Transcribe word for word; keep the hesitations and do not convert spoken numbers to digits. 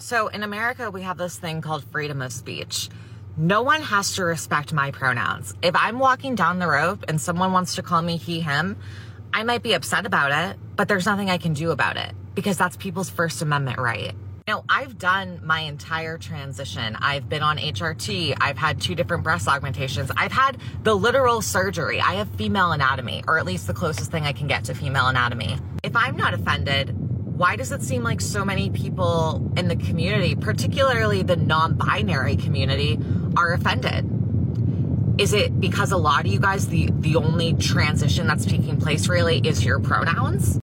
So in America, we have this thing called freedom of speech. No one has to respect my pronouns. If I'm walking down the road and someone wants to call me he, him, I might be upset about it, but there's nothing I can do about it because that's people's First Amendment right. Now, I've done my entire transition. I've been on H R T. I've had two different breast augmentations. I've had the literal surgery. I have female anatomy, or at least the closest thing I can get to female anatomy. If I'm not offended, why does it seem like so many people in the community, particularly the non-binary community, are offended? Is it because a lot of you guys, the, the only transition that's taking place really is your pronouns?